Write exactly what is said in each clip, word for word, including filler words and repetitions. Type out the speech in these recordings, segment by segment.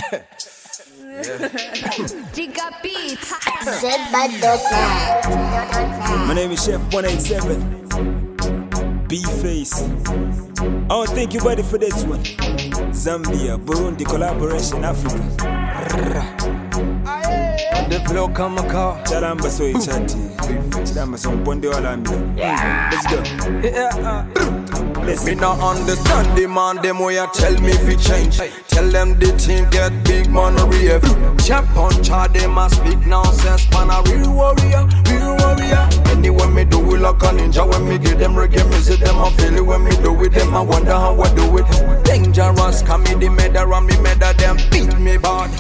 Giga Beats. My name is Chef one eighty-seven. B-Face. I don't think you're ready for this one. Zambia, Burundi, collaboration, Africa. The flow come a car. Charamba so chati. Charamba so mponde walambia. Let's go. Yeah. Let's me not understand the man, them way I tell me if it change. Tell them the team get big money rave. Chap on chart, they must speak nonsense. Man a real warrior, real warrior. Anyway me do it like a ninja. When me give them reggae music, them I feel it. When me do it, them I wonder how I do it. Dangerous, come me the medal and me medal them beat me bad.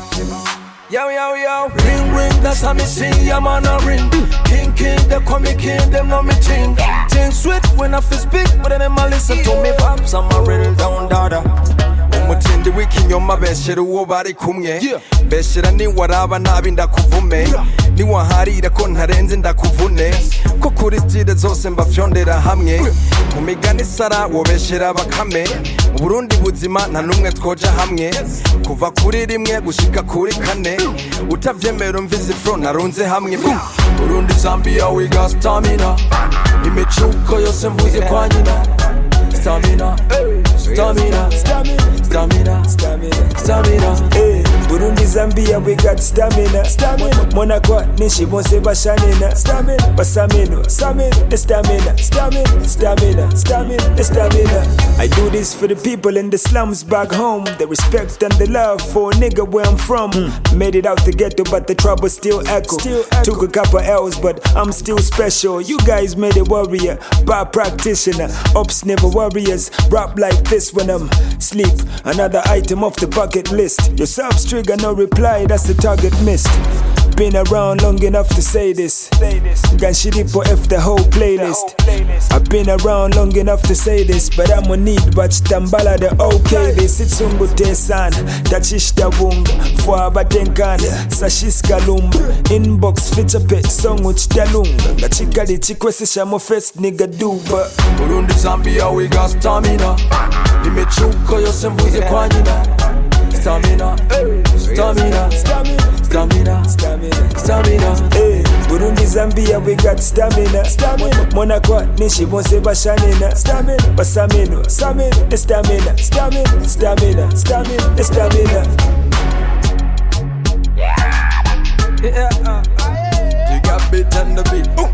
Yo, yo, yo, ring, ring, that's how me sing, yeah, man, a ring. King, king, they call me king, them know me ting. Ting sweet when I feel speak, but then I listen to me vibes, I'm a real down dada. Umutin the weekend, you're my best shit, who body come, yeah. Best shit, I need whatever, nabi nda kuvume. Ni wahari, da kon harenzi nda kuvune. Kukuristi, da zose mba fyonde da hamye. Umigani sara, wobeshira bakame. Burundi buzima, na numwe tkoja hamye. Kuva kuri rimwe, gushika kuri kane. Utavyemera mvizi fro, narunze hamye. Burundi, Zambia, we got stamina. Imechuko yose mvuze kwa nyina. Stamina, stamina, stamina, stamina, stamina. Hey, Burundi, Zambia, we got stamina. Stamina. Monaco, Nishi, Bonse, Bashanina. Stamina, Basamino, Stamina, the stamina, stamina, stamina, stamina, the stamina. I do this for the people in the slums back home. The respect and the love for a nigga where I'm from. Mm. Made it out the ghetto, but the trouble still echo. Still echo. Took a couple L's, but I'm still special. You guys made a warrior, bad practitioner. Ops never warriors. Rap like this when I'm sleep. Another item off the bucket list. Your subs trigger, no reply, that's the target missed. Been around long enough to say this. Ganshiripo F the whole playlist. I've been around long enough to say this, but I'm on need but tambala the okay this. It's ungu tesan, tachishta bunga. Fwa batenkan, sashiska lumba. Inbox feature pet song uch talunga. Gachika di chikwesi shamo first nigga duba. Burundi, Zambia, we got stamina. Imechuko yose mvuze kwa nyina. Stamina, stamina, stamina, stamina, stamina. Hey, Burundi, Zambia, we got stamina. Stamina. Monaco, Nishi, Bonse, Bashanina. Stamina, Basamino, stamina, the stamina, stamina, stamina, stamina, the stamina. Yeah, you got beat on the beat.